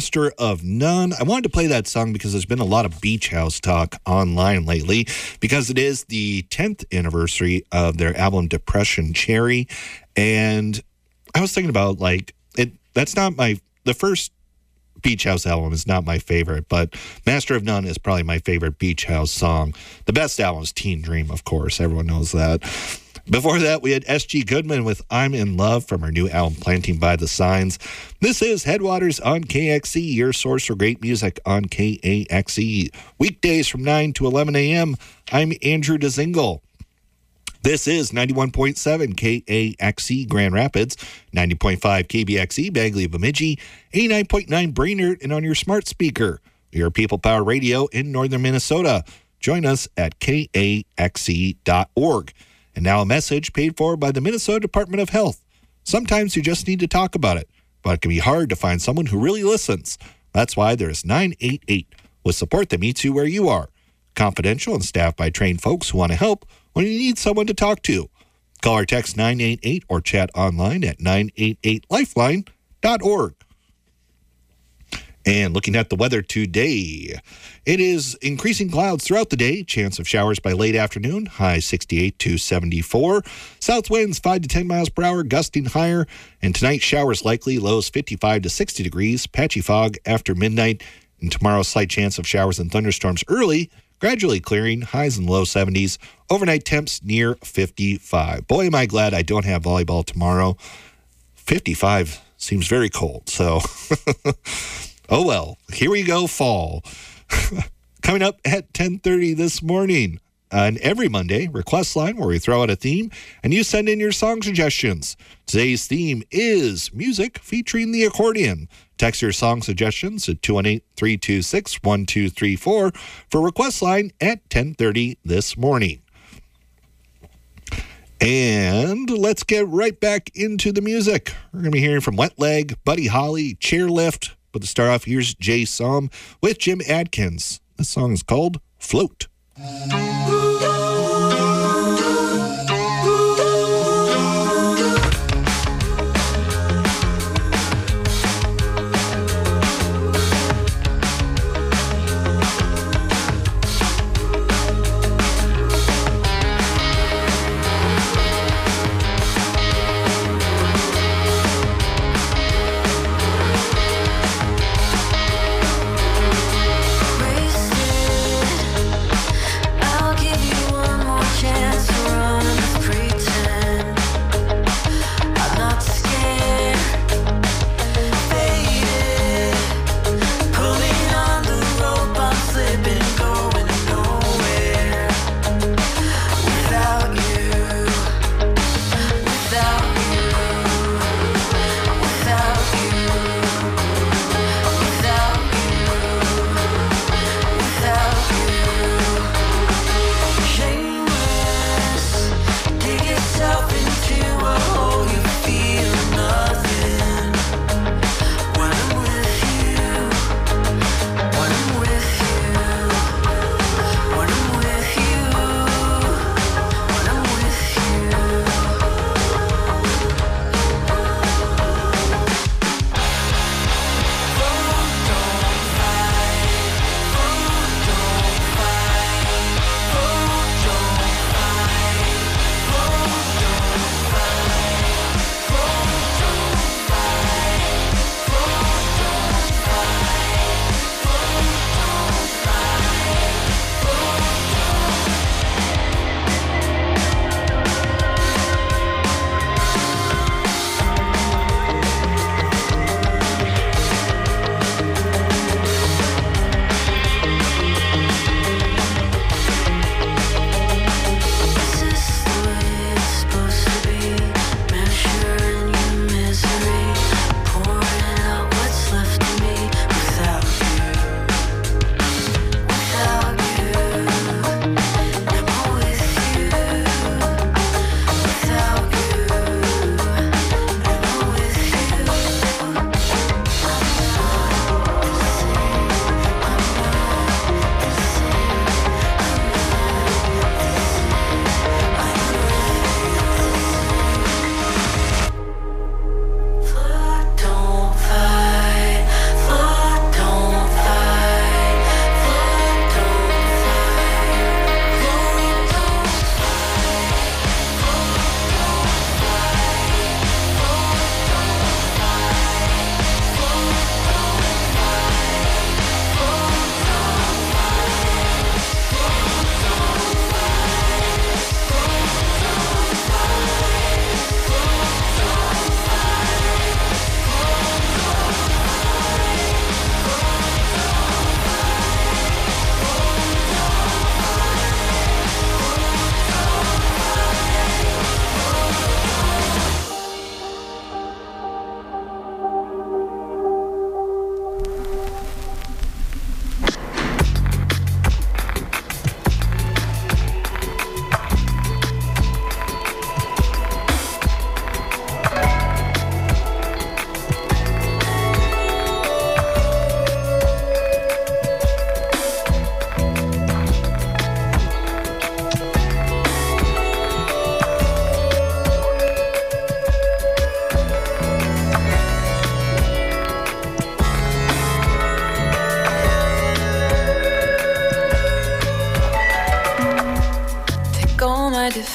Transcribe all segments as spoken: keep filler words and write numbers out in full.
Master of None. I wanted to play that song because there's been a lot of Beach House talk online lately because it is the tenth anniversary of their album Depression Cherry. And I was thinking about, like, it. that's not my, the first Beach House album is not my favorite, but Master of None is probably my favorite Beach House song. The best album is Teen Dream, of course. Everyone knows that. Before that, we had S G Goodman with I'm in Love from her new album, Planting by the Signs. This is Headwaters on K X E, your source for great music on K A X E. Weekdays from nine to eleven a.m., I'm Andrew DeZingle. This is ninety-one point seven K A X E Grand Rapids, ninety point five K B X E Bagley Bemidji, eighty-nine point nine Brainerd, and on your smart speaker. We are People Power Radio in northern Minnesota. Join us at K A X E dot org. And now a message paid for by the Minnesota Department of Health. Sometimes you just need to talk about it, but it can be hard to find someone who really listens. That's why there's nine eight eight, with support that meets you where you are. Confidential and staffed by trained folks who want to help when you need someone to talk to. Call or text nine eight eight or chat online at nine eight eight lifeline dot org. And looking at the weather today, it is increasing clouds throughout the day. Chance of showers by late afternoon. High sixty-eight to seventy-four. South winds five to ten miles per hour, gusting higher. And tonight, showers likely. Lows fifty-five to sixty degrees. Patchy fog after midnight. And tomorrow, slight chance of showers and thunderstorms early. Gradually clearing. Highs in low seventies. Overnight temps near fifty-five. Boy, am I glad I don't have volleyball tomorrow. fifty-five seems very cold. So... Oh, well, here we go, fall. Coming up at ten thirty this morning. On every Monday, request line where we throw out a theme and you send in your song suggestions. Today's theme is music featuring the accordion. Text your song suggestions at two one eight, three two six, one two three four for request line at ten thirty this morning. And let's get right back into the music. We're going to be hearing from Wet Leg, Buddy Holly, Chairlift. But to start off, here's Jay Som with Jim Adkins. This song is called Float. I'll give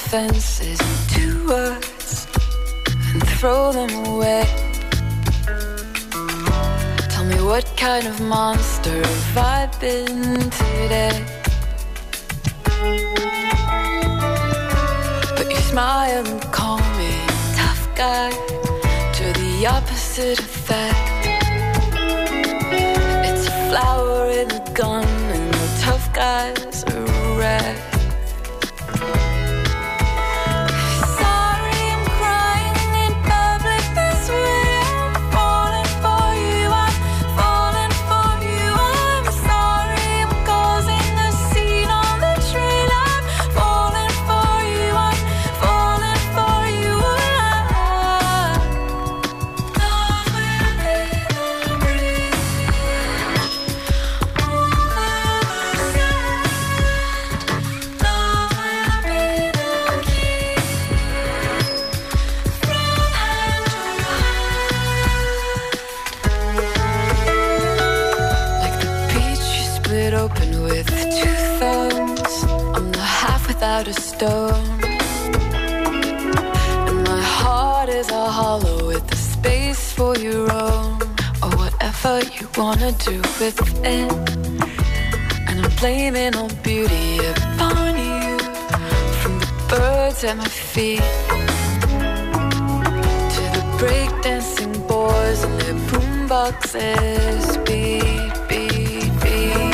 offenses into words and throw them away. Tell me, what kind of monster have I been today? But you smile and call me tough guy, to the opposite effect. It's a flower in a gun and the tough guys are a wreck. Without a stone, and my heart is a hollow with a space for your own, or whatever you wanna do with it. And I'm blaming all beauty upon you, from the birds at my feet to the breakdancing boys and their boomboxes. Beat, beat, beat.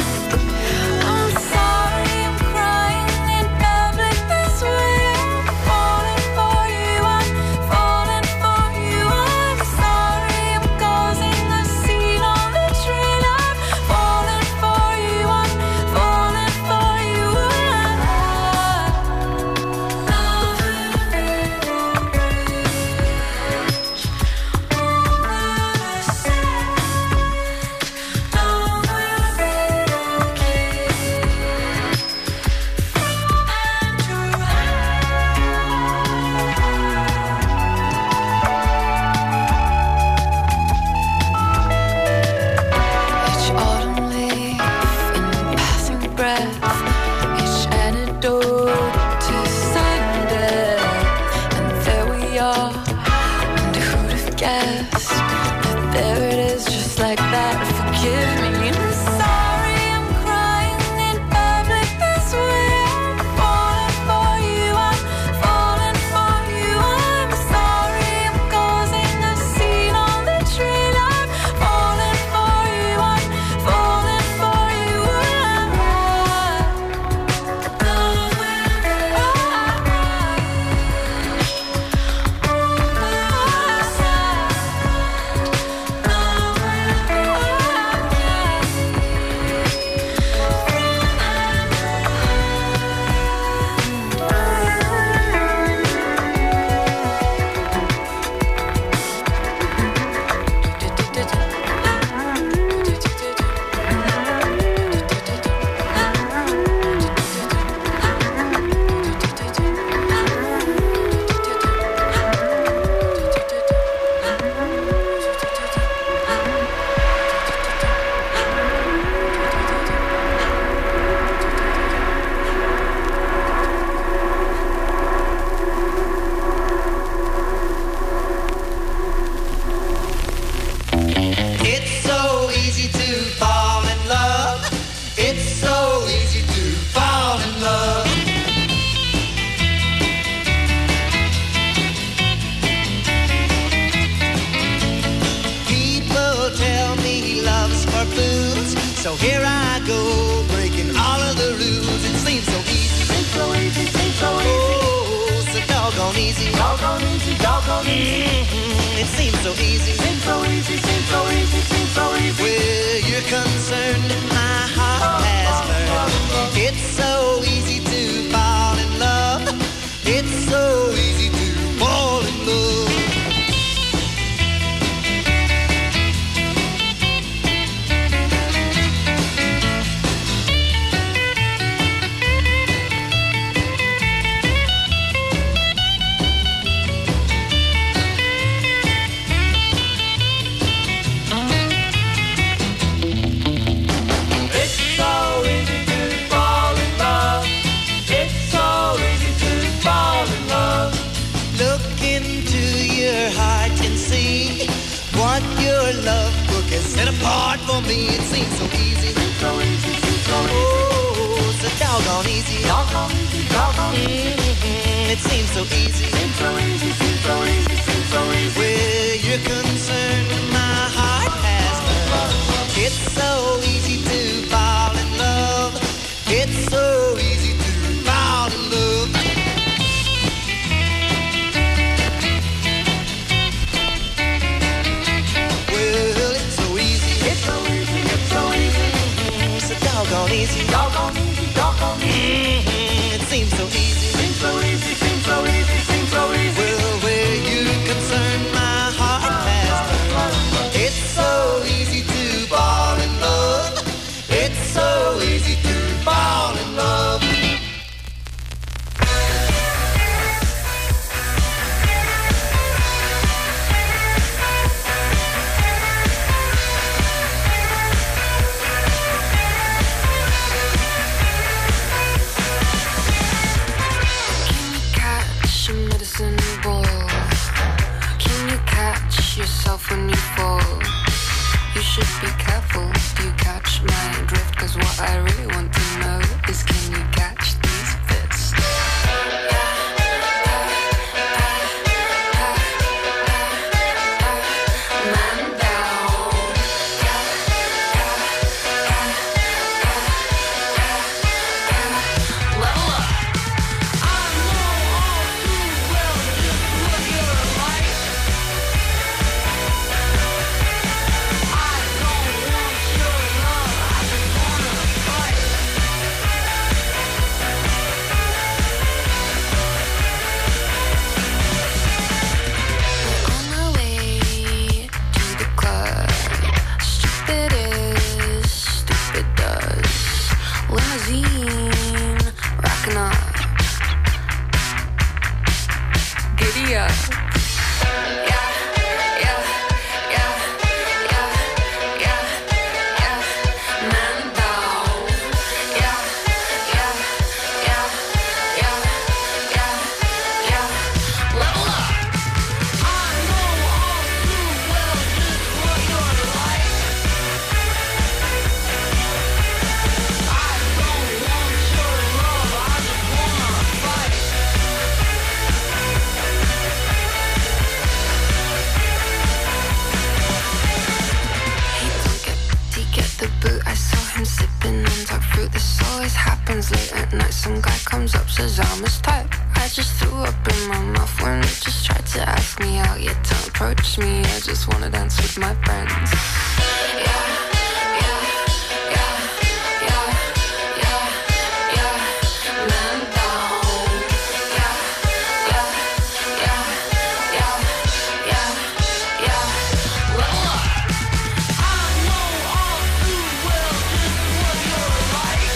for me it seems so easy. Seems so easy, seems so easy. Oh, so doggone easy. Doggone easy, doggone easy. Mm-hmm. It seems so easy. Seems so easy, seems so easy, seems so easy. Where you're concerned, my heart has learned. It's so easy to fall in love. It's so easy to fall in love. Well, it's so easy. It's so easy, it's so easy. Mm-hmm. So doggone easy. Doggone easy, doggone easy. Mm-hmm. It seems so easy. Seems so easy, seems so easy, seems so easy. Well, where you're concerned, my heart has learned. It's so easy to fall in love. It's so easy to fall in love. Can you catch a medicine ball? Can you catch yourself when you fall? You should be careful. Do you catch my drift? Cause what I really want to know is can you catch these fists? Man down. Level up. I know all too well just what you're like. I don't want your love, I just wanna fight. We're on our way to the club. Stupid is, stupid does. Limousine, rocking up. Giddy up. Yeah, yeah, yeah, yeah, yeah, yeah. Man down. Yeah, yeah, yeah, yeah, yeah, yeah. Level up. I know all too well just what you're like. I don't want your love, I just wanna fight. Hey, don't get tea, get the boot. I saw him sipping on dark fruit. This always happens late at night. Some guy comes up, says I'm his type. I just threw up in my mouth when he just tried to ask me out. Yeah, don't approach me. I just wanna dance with my friends. Yeah, yeah, yeah, yeah, yeah, yeah. Man down. Yeah, yeah, yeah, yeah, yeah, yeah. Level up. I know all too well just what you're like.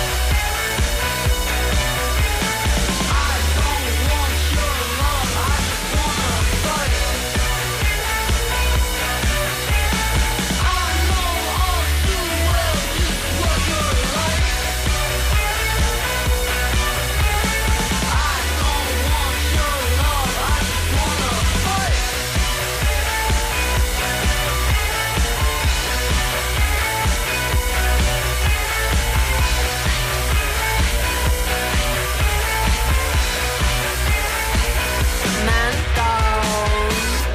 I don't want your love, I just wanna fight. I know all too well just what you're like. I don't want your love, I just wanna fight. Man down.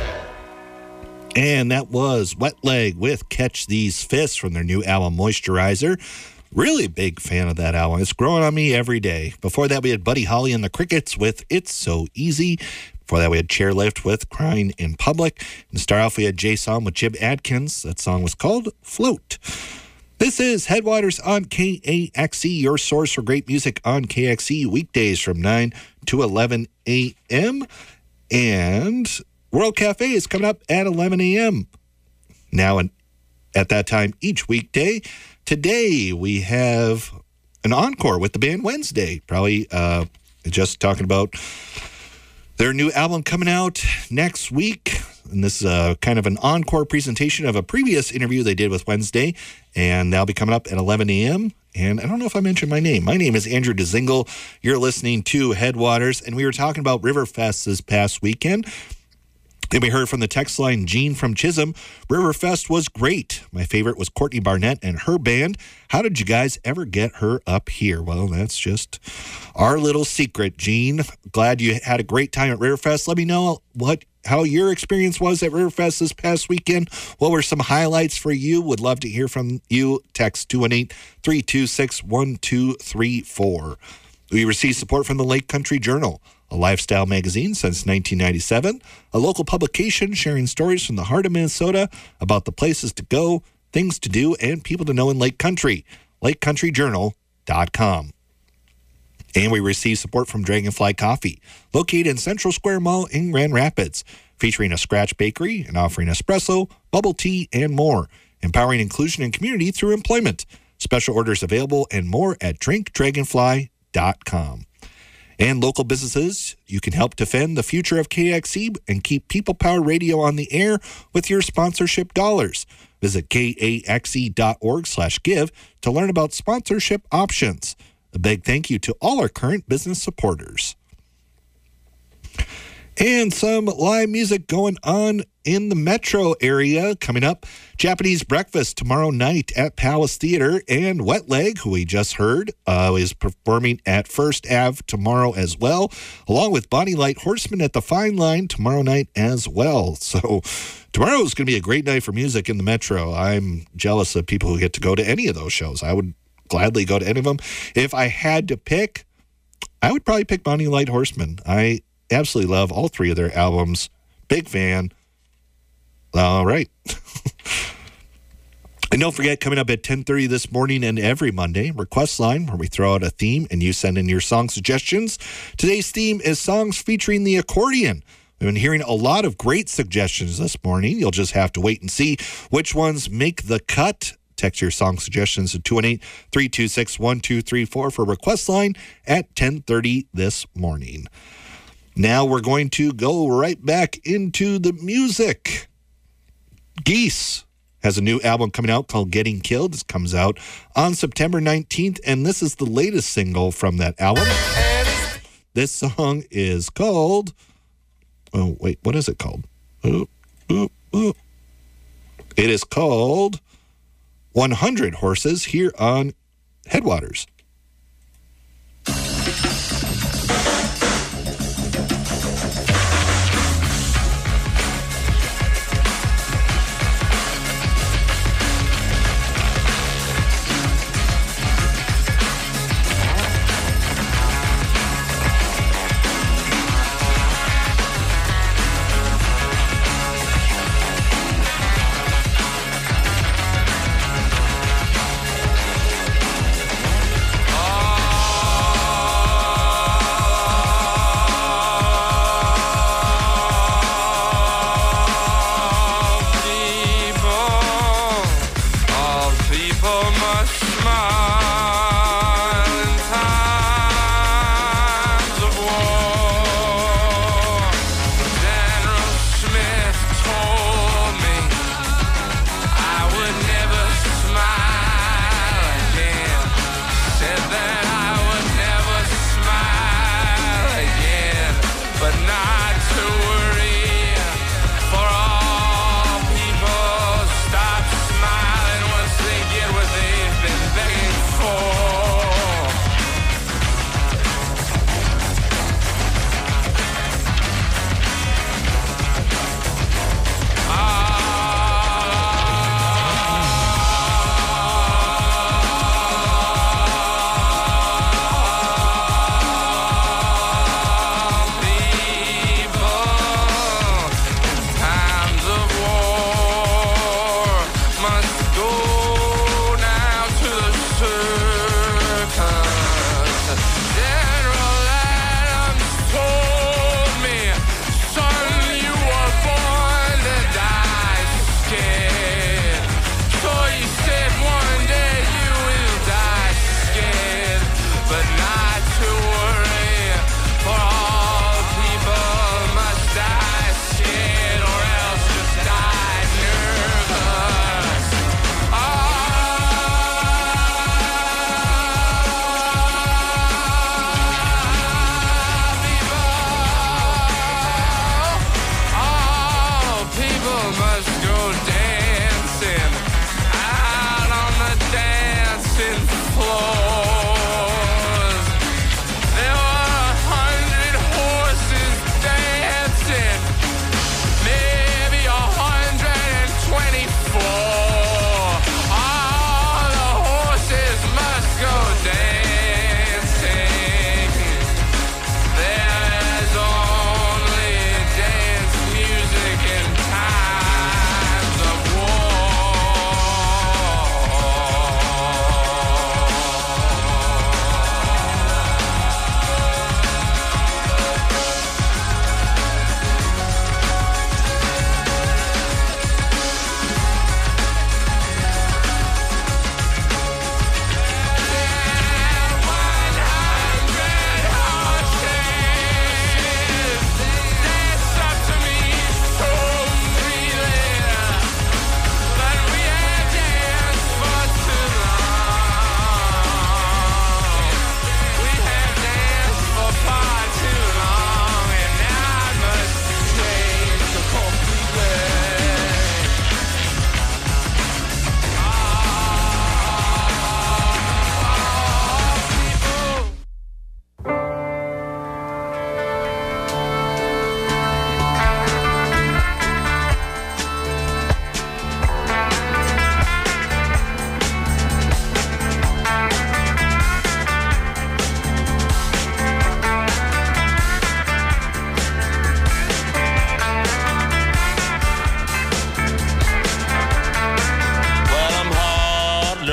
And that was Wet Leg with Catch These Fists from their new album, Moisturizer. Really big fan of that album. It's growing on me every day. Before that, we had Buddy Holly and the Crickets with It's So Easy. Before that, we had Chairlift with Crying in Public. And to start off, we had J-Song with Jib Adkins. That song was called Float. This is Headwaters on K A X E, your source for great music on K X E, weekdays from nine to eleven a.m. And World Cafe is coming up at eleven a.m. Now, and at that time each weekday. Today, we have an encore with the band Wednesday. Probably uh, just talking about their new album coming out next week. And this is a kind of an encore presentation of a previous interview they did with Wednesday. And that'll be coming up at eleven a.m. And I don't know if I mentioned my name. My name is Andrew DeZingle. You're listening to Headwaters. And we were talking about Riverfest this past weekend. Then we heard from the text line, Gene from Chisholm. Riverfest was great. My favorite was Courtney Barnett and her band. How did you guys ever get her up here? Well, that's just our little secret, Gene. Glad you had a great time at Riverfest. Let me know what how your experience was at Riverfest this past weekend. What were some highlights for you? Would love to hear from you. Text two one eight, three two six, one two three four. We received support from the Lake Country Journal, a lifestyle magazine since nineteen ninety-seven, a local publication sharing stories from the heart of Minnesota about the places to go, things to do, and people to know in Lake Country, lake country journal dot com. And we received support from Dragonfly Coffee, located in Central Square Mall in Grand Rapids, featuring a scratch bakery and offering espresso, bubble tea, and more, empowering inclusion and community through employment. Special orders available and more at drink dragonfly dot com. And local businesses, you can help defend the future of K X E and keep People Power Radio on the air with your sponsorship dollars. Visit K A X E dot org slash give to learn about sponsorship options. A big thank you to all our current business supporters. And some live music going on in the metro area coming up. Japanese Breakfast tomorrow night at Palace Theater, and Wet Leg, who we just heard, uh, is performing at First Ave tomorrow as well, along with Bonnie Light Horseman at the Fine Line tomorrow night as well. So tomorrow is going to be a great night for music in the metro. I'm jealous of people who get to go to any of those shows. I would gladly go to any of them. If I had to pick, I would probably pick Bonnie Light Horseman. I absolutely love all three of their albums. Big fan. All right. And don't forget, coming up at ten thirty this morning and every Monday, Request Line, where we throw out a theme and you send in your song suggestions. Today's theme is songs featuring the accordion. We've been hearing a lot of great suggestions this morning. You'll just have to wait and see which ones make the cut. Text your song suggestions to two one eight, three two six, one two three four for Request Line at ten thirty this morning. Now we're going to go right back into the music. Geese has a new album coming out called Getting Killed. This comes out on September nineteenth, and this is the latest single from that album. This song is called... Oh, wait, what is it called? Ooh, ooh, ooh. It is called one hundred Horses here on Headwaters. Been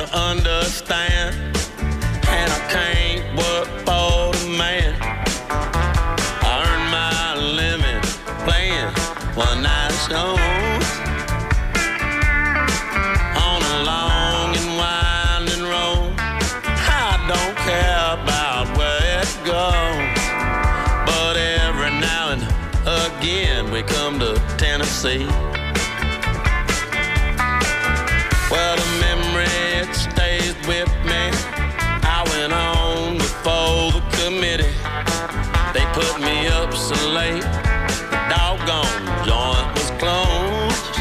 understand, and I can't work for the man. I earn my living playing one night songs on a long and winding road. I don't care about where it goes, but every now and again we come to Tennessee. Well, the memory, it stays with me. I went on before the committee. They put me up so late, the doggone joint was closed.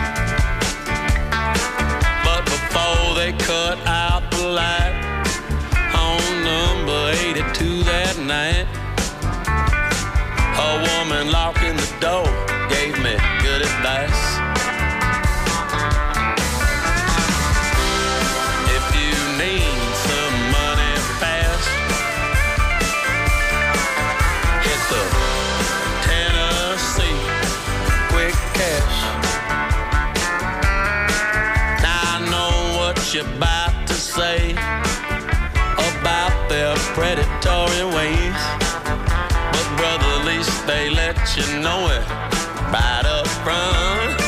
But before they cut out the light on number eighty-two that night, a woman locking the door gave me good advice. Need some money fast, hit the Tennessee quick cash. Now I know what you're about to say about their predatory ways, but brother, at least they let you know it right up front.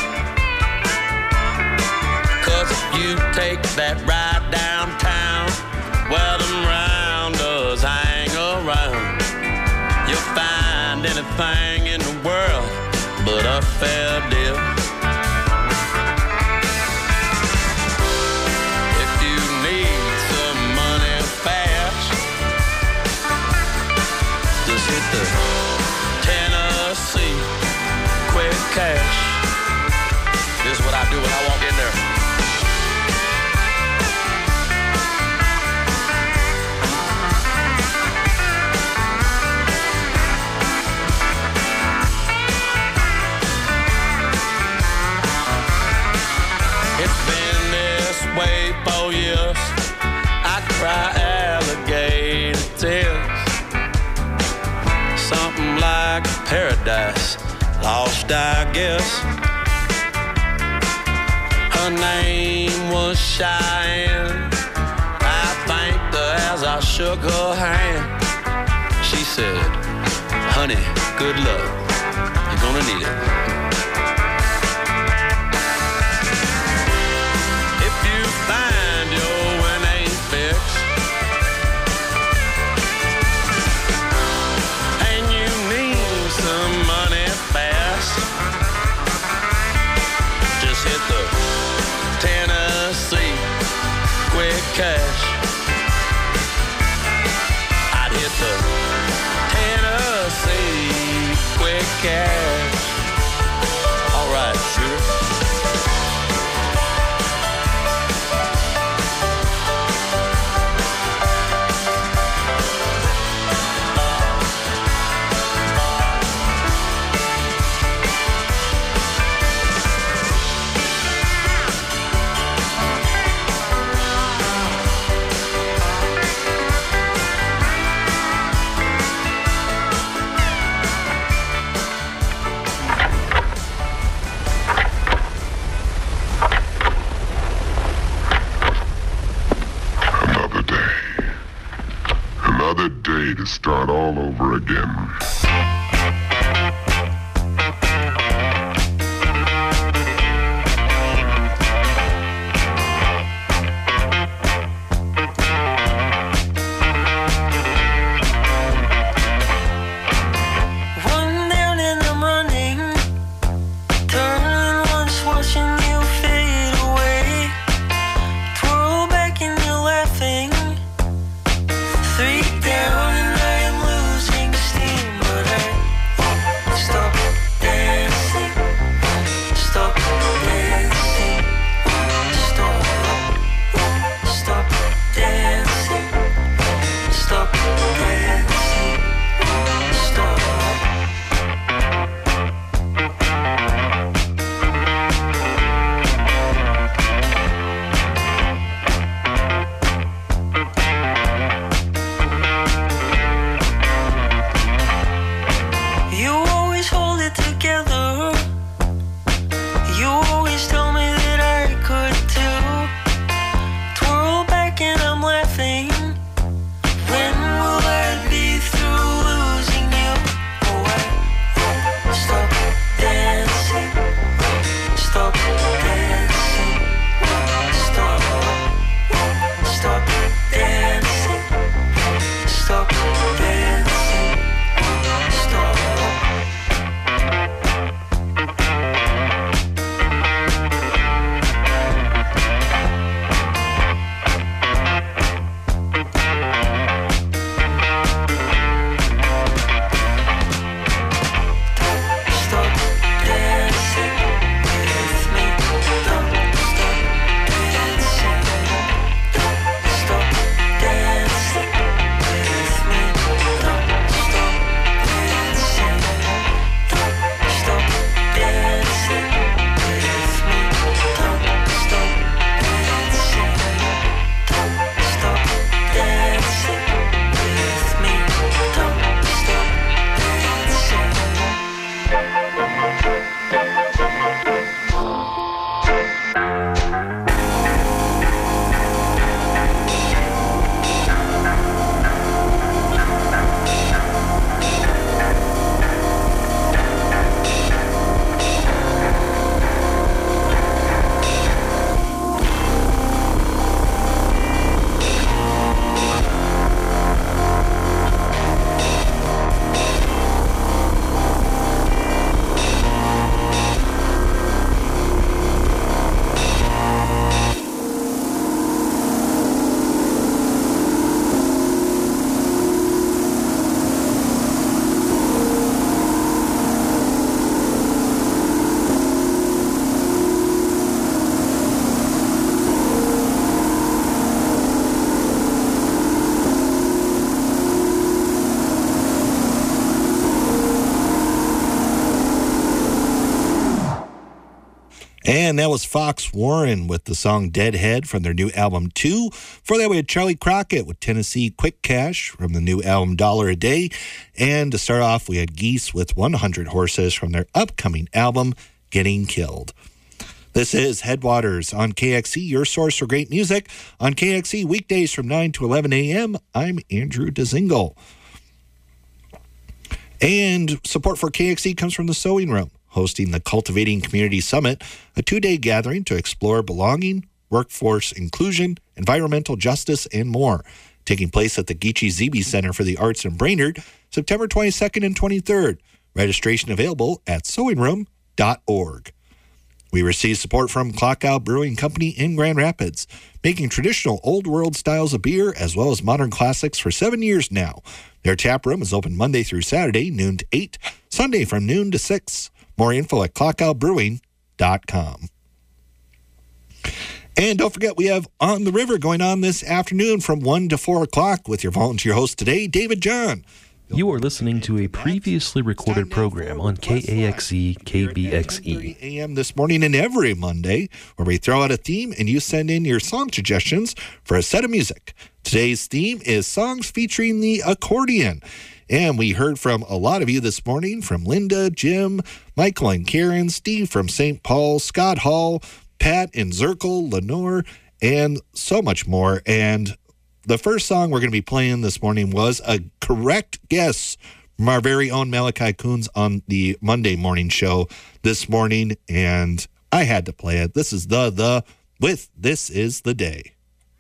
Cause if you take that ride downtown, well, them rounders hang around. You'll find anything in the world but a fair deal. If you need some money fast, just hit the Tennessee quick cash. This is what I do when I walk in there. It's been this way for years. I cry alligator tears. Something like paradise lost, I guess. Her name was Cheyenne. I thanked her as I shook her hand. She said, honey, good luck. You're gonna need it. Find your win ain't fixed, and you need some money fast, just hit the Tennessee quick cash. I'd hit the Tennessee quick cash. All right, shooter. To start all over again. Three down and I am losing steam, but I And that was Fox Warren with the song Deadhead from their new album two. Before that, we had Charlie Crockett with Tennessee Quick Cash from the new album Dollar a Day. And to start off, we had Geese with one hundred Horses from their upcoming album Getting Killed. This is Headwaters on K X E, your source for great music. On K X E, weekdays from nine to eleven a.m., I'm Andrew DeZingle. And support for K X E comes from the Sewing Room, hosting the Cultivating Community Summit, a two-day gathering to explore belonging, workforce inclusion, environmental justice, and more. Taking place at the Geechee Zeebe Center for the Arts in Brainerd, September twenty-second and twenty-third. Registration available at sewing room dot org. We receive support from Clockout Brewing Company in Grand Rapids, making traditional old world styles of beer as well as modern classics for seven years now. Their tap room is open Monday through Saturday, noon to eight, Sunday from noon to six. More info at clockout brewing dot com. And don't forget, we have On the River going on this afternoon from one to four o'clock with your volunteer host today, David John. You are listening to a previously recorded program on K A X E K B X E. a m this morning and every Monday, where we throw out a theme and you send in your song suggestions for a set of music. Today's theme is songs featuring the accordion. And we heard from a lot of you this morning, from Linda, Jim, Michael and Karen, Steve from Saint Paul, Scott Hall, Pat in Zirkle, Lenore, and so much more. And the first song we're going to be playing this morning was a correct guess from our very own Malachi Coons on the Monday morning show this morning, and I had to play it. This is The The with This Is the Day.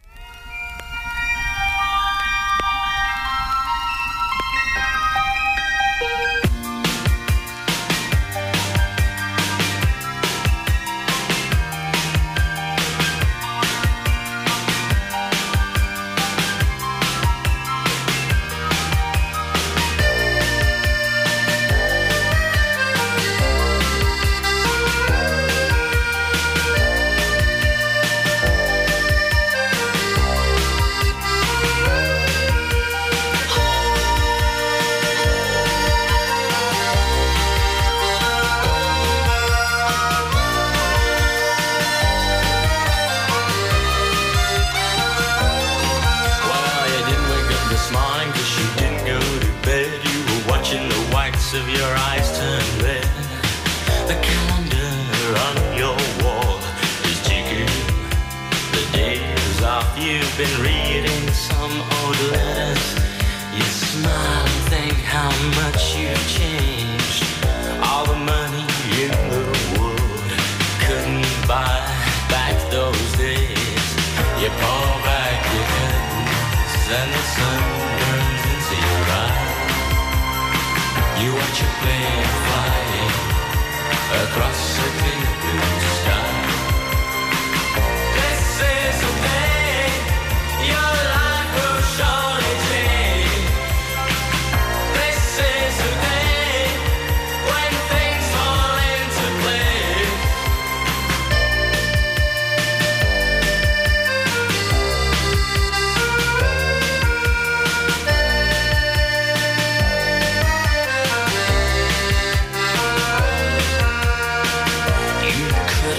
Of your eyes turn red. The calendar on your wall is ticking. The days off, you've been reading some old letters. You smile and think how much you've changed. All the money in the world couldn't buy back those days. You pull back your curtains and the sun burns into your eyes. You watch a plane flying across a clear blue sky. This is the day your life will surely change. This is the day when things fall into place. You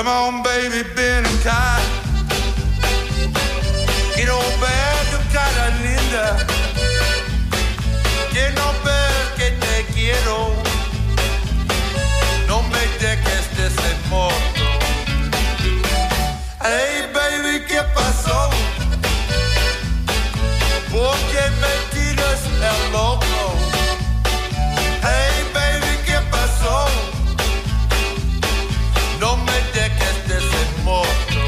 Come on, baby, Ben and Kai. Get on back to Catalina. Que no ves que te quiero. No me dejes de ese modo. Hey, baby, ¿qué pasó? ¿Por qué me tiras el loco? Hey, baby, ¿qué pasó? No me dejes de ese modo.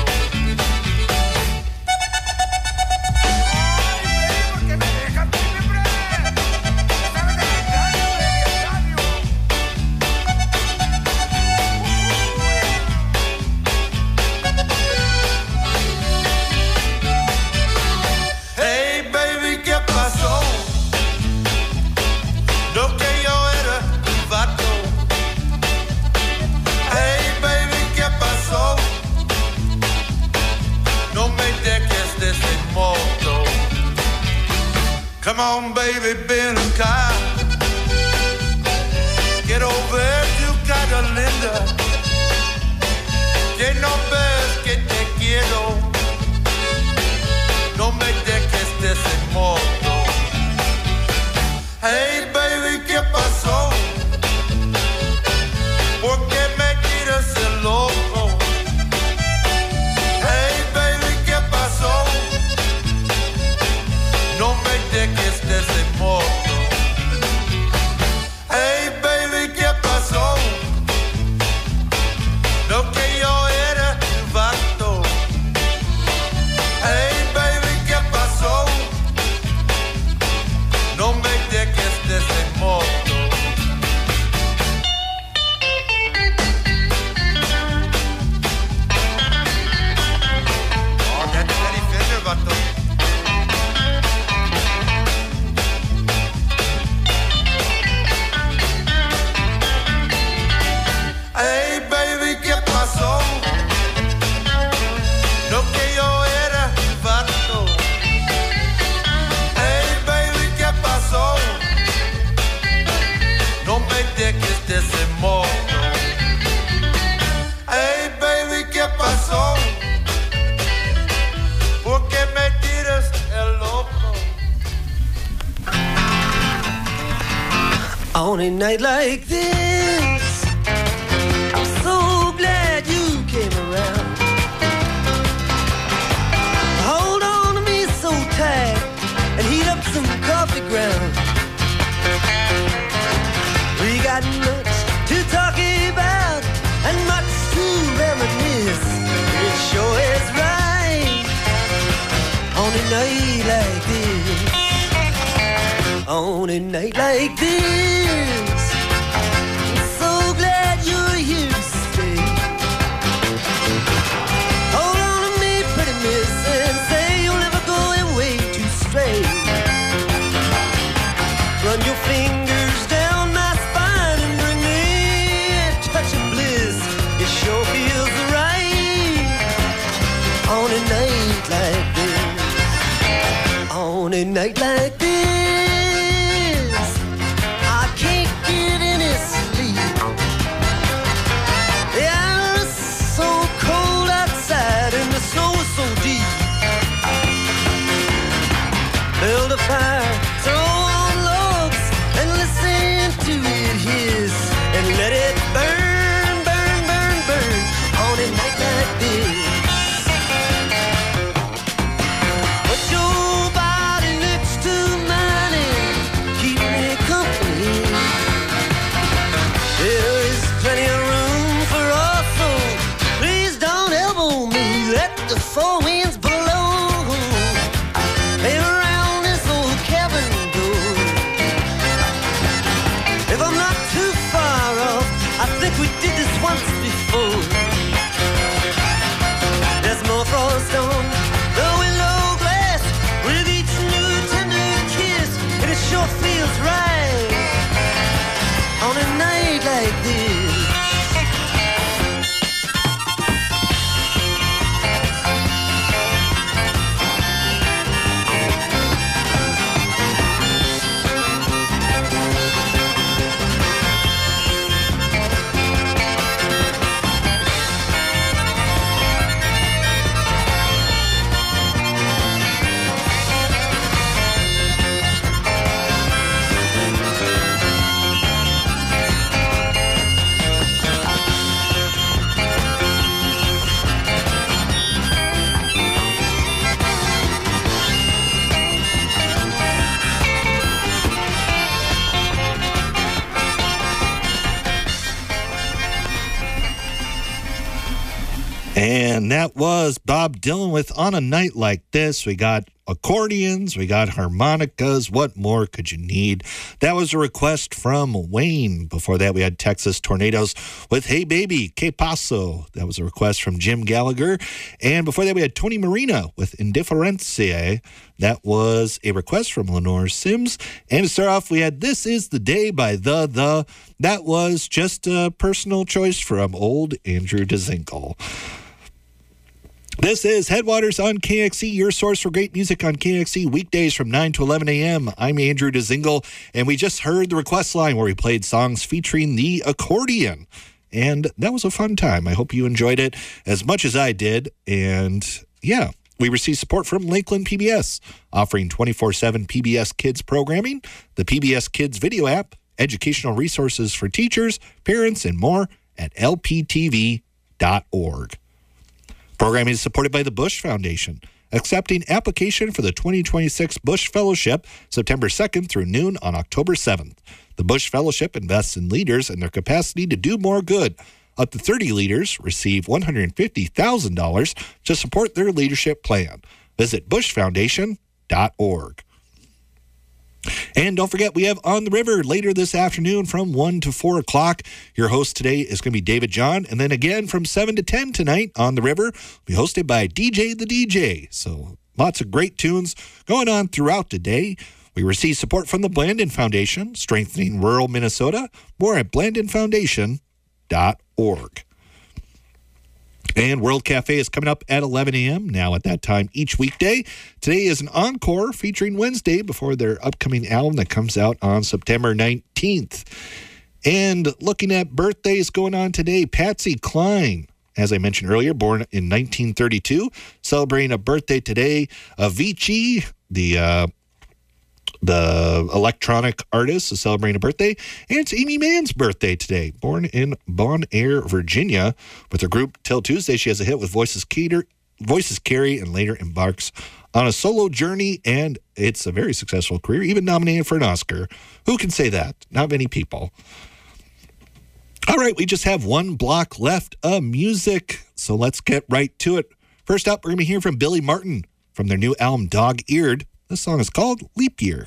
Come on, baby, Ben and Kyle. Get over to Catalina. Que no ves que te quiero. No me dejes de ese modo. Hey, baby, ¿qué pasó? ¿Por qué me tiras el loco? Hey, baby, ¿qué pasó? No me dejes de ese modo. Hey, baby, ¿qué pasó? No que yo era un vato. Hey, baby, ¿qué pasó? No me dejes de ese modo. Oh, that's very fair, vato. Hey, baby, ¿qué pasó? No que yo era un vato. Hey, baby, ¿qué pasó? No me dejes de ese modo. Hey, baby, ¿qué pasó? ¿Por qué me tiras el loco? On a night like this, I'm so glad you came around. Hold on to me so tight and heat up some coffee ground. We got much to talk about and much to reminisce. It sure is right on a night like this. On a night like this, I'm so glad you're here to stay. Hold on to me, pretty miss, and say you'll never go away too straight. Run your fingers down my spine and bring me a touch of bliss. It sure feels right on a night like this. On a night like this, I can't get any sleep. The air is so cold outside and the snow is so deep. Build a fire, throw on logs, and listen to it hiss, and let it burn, burn, burn, burn on a night like this. Put your body next to mine and keep me company. There is plenty of room for us, so please don't elbow me. Let the four winds blow around this old cabin door. If I'm not too far off, I think we did this once before. There's more frost on the willow glass with each new tender kiss, and it sure feels right on a night like this. That was Bob Dylan with On a Night Like This. We got accordions, we got harmonicas. What more could you need? That was a request from Wayne. Before that, we had Texas Tornadoes with Hey Baby, Que Paso. That was a request from Jim Gallagher. And before that, we had Tony Marina with Indifferencia. That was a request from Lenore Sims. And to start off, we had This Is the Day by The The. That was just a personal choice from old Andrew DeZinkle. This is Headwaters on K X E, your source for great music on K X E, weekdays from nine to eleven a.m. I'm Andrew DeZingle, and we just heard the request line where we played songs featuring the accordion. And that was a fun time. I hope you enjoyed it as much as I did. And yeah, we received support from Lakeland P B S, offering twenty-four seven P B S Kids programming, the P B S Kids video app, educational resources for teachers, parents, and more at L P T V dot org. Programming is supported by the Bush Foundation, accepting application for the twenty twenty-six Bush Fellowship September second through noon on October seventh. The Bush Fellowship invests in leaders and their capacity to do more good. Up to thirty leaders receive one hundred fifty thousand dollars to support their leadership plan. Visit bush foundation dot org. And don't forget, we have On the River later this afternoon from one to four o'clock. Your host today is going to be David John. And then again from seven to ten tonight, On the River will be hosted by D J the D J. So lots of great tunes going on throughout the day. We receive support from the Blandin Foundation, strengthening rural Minnesota. More at blandin foundation dot org. And World Cafe is coming up at eleven a.m. now at that time each weekday. Today is an encore featuring Wednesday before their upcoming album that comes out on September nineteenth. And looking at birthdays going on today, Patsy Cline, as I mentioned earlier, born in nineteen thirty-two, celebrating a birthday today. Avicii, the uh, the electronic artist, is celebrating a birthday. And it's Amy Mann's birthday today, born in Bon Air, Virginia. With her group Till Tuesday, she has a hit with Voices Cater, Voices Carry, and later embarks on a solo journey, and it's a very successful career, even nominated for an Oscar. Who can say that? Not many people. All right, we just have one block left of music, so let's get right to it. First up, we're going to be hearing from Billy Martin from their new album, Dog Eared. This song is called Leap Year.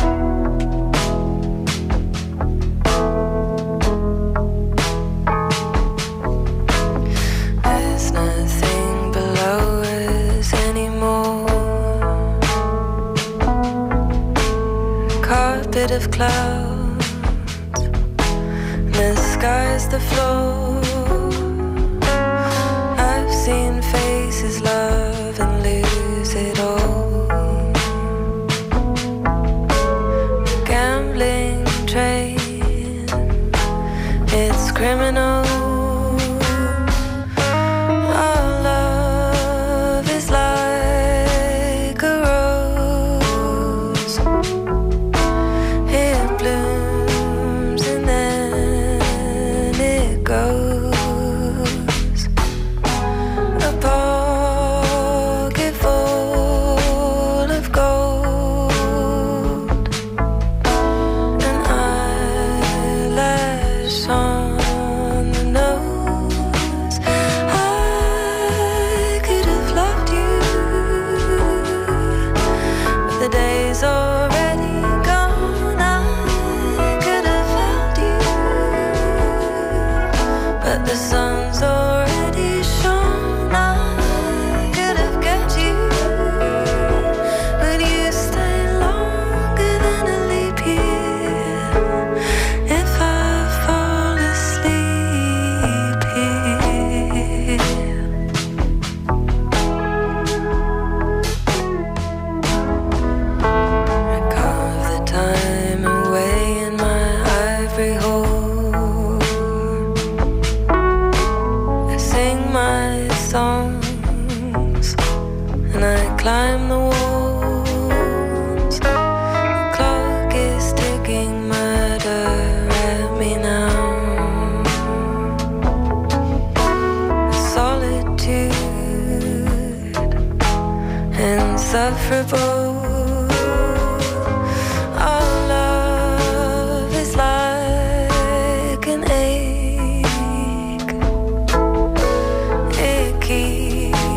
There's nothing below us anymore. Carpet of clouds, the sky's the floor. I've seen faces love and lose it all. It's criminal. Our love is like a rose. It blooms and then it goes. A pocket full of gold, an eyelash on the nose. I could have loved you, but the day's already gone. I could have held you, but the sun's already shone. I could have kept you, but you stay longer than a leap year. If I fall asleep here, I carve the time away in my ivory hole. I sing my songs and I climb the walls. The clock is ticking murder at me now. Solitude insufferable. Our love is like an ache. It keeps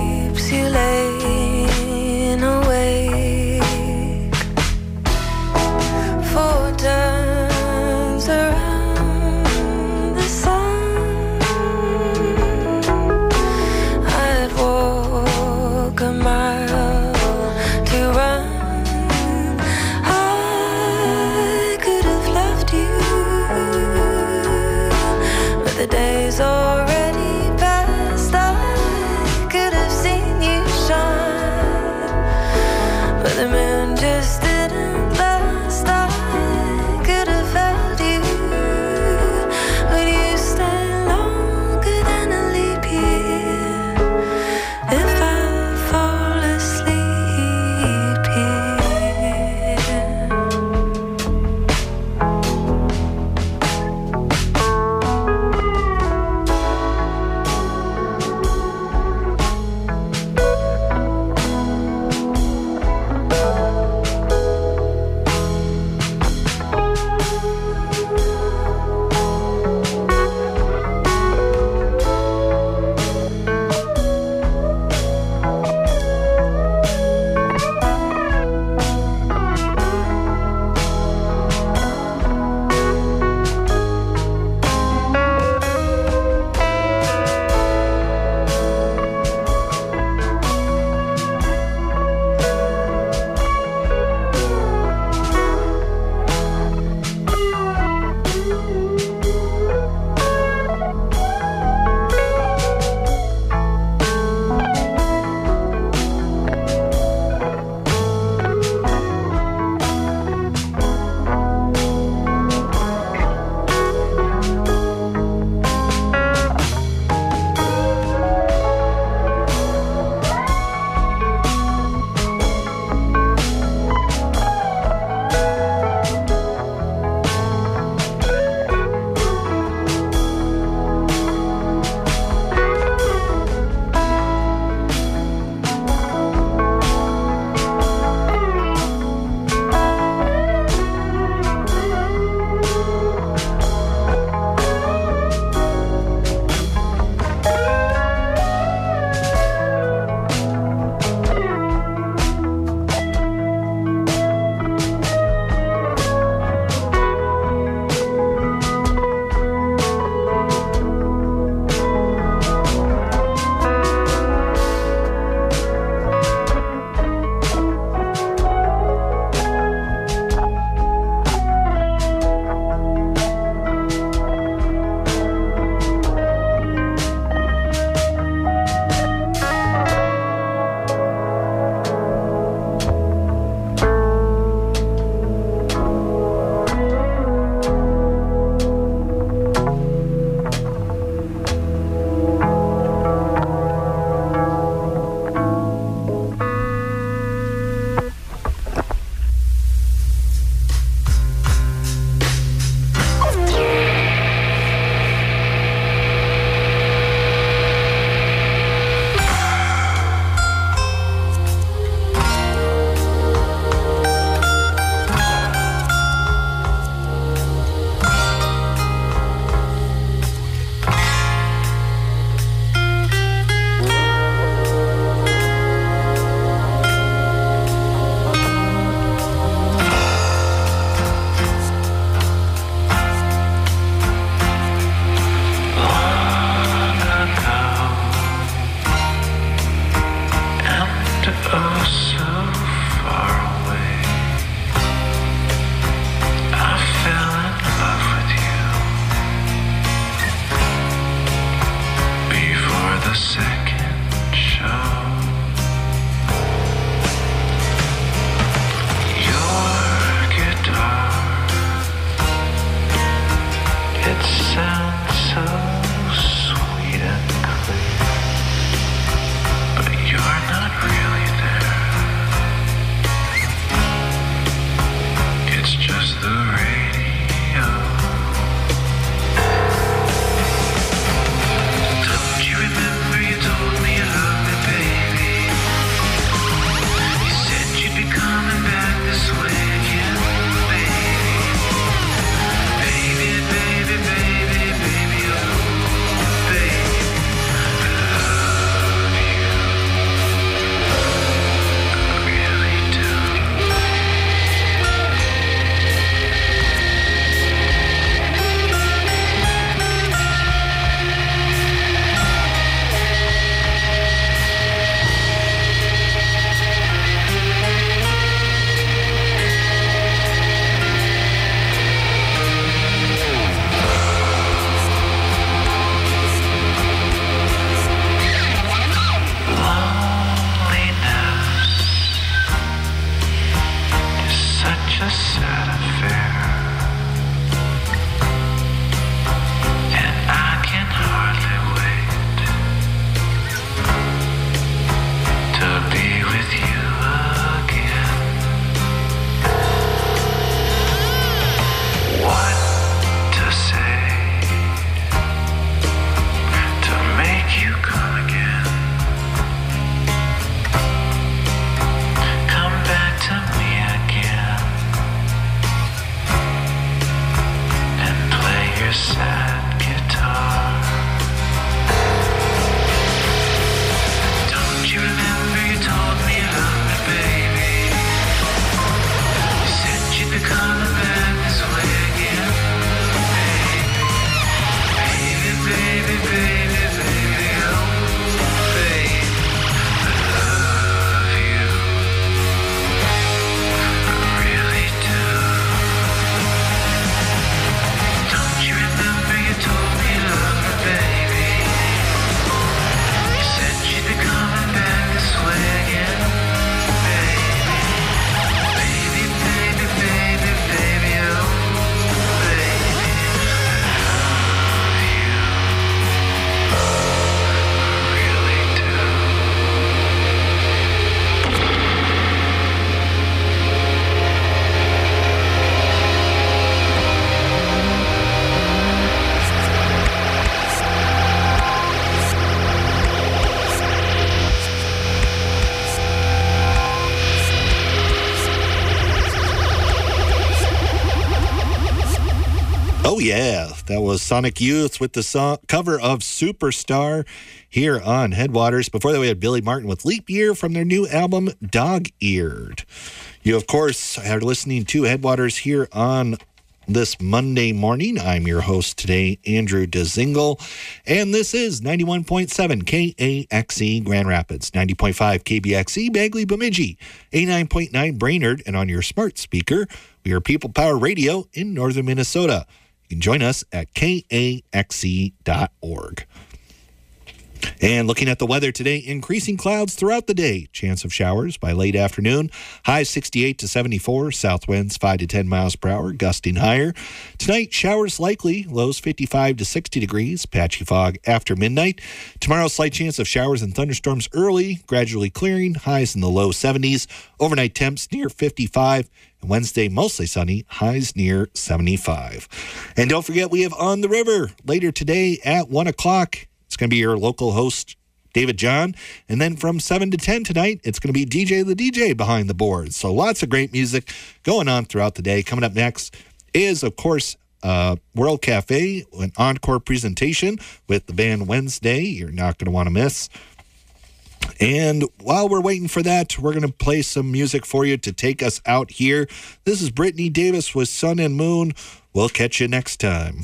Oh, yeah. That was Sonic Youth with the song, cover of Superstar here on Headwaters. Before that, we had Billy Martin with Leap Year from their new album, Dog-Eared. You, of course, are listening to Headwaters here on this Monday morning. I'm your host today, Andrew DeZingle, and this is ninety-one point seven K A X E Grand Rapids, ninety point five K B X E Bagley Bemidji, eighty-nine point nine Brainerd, and on your smart speaker, we are People Power Radio in northern Minnesota. You can join us at K A X E dot org. And looking at the weather today, increasing clouds throughout the day. Chance of showers by late afternoon. Highs sixty-eight to seventy-four. South winds five to ten miles per hour, gusting higher. Tonight, showers likely. Lows fifty-five to sixty degrees. Patchy fog after midnight. Tomorrow, slight chance of showers and thunderstorms early, gradually clearing. Highs in the low seventies. Overnight temps near fifty-five. And Wednesday, mostly sunny. Highs near seventy-five. And don't forget, we have On the River later today at one o'clock. It's going to be your local host, David John. And then from seven to ten tonight, it's going to be D J the D J behind the boards. So lots of great music going on throughout the day. Coming up next is, of course, uh, World Cafe, an encore presentation with the band Wednesday. You're not going to want to miss. And while we're waiting for that, we're going to play some music for you to take us out here. This is Brittany Davis with Sun and Moon. We'll catch you next time.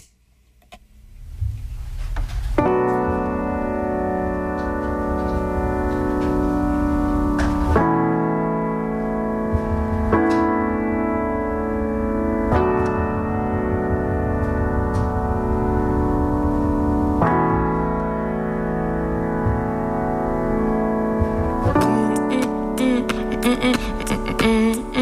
Mm-mm-mm-mm-mm-mm-mm.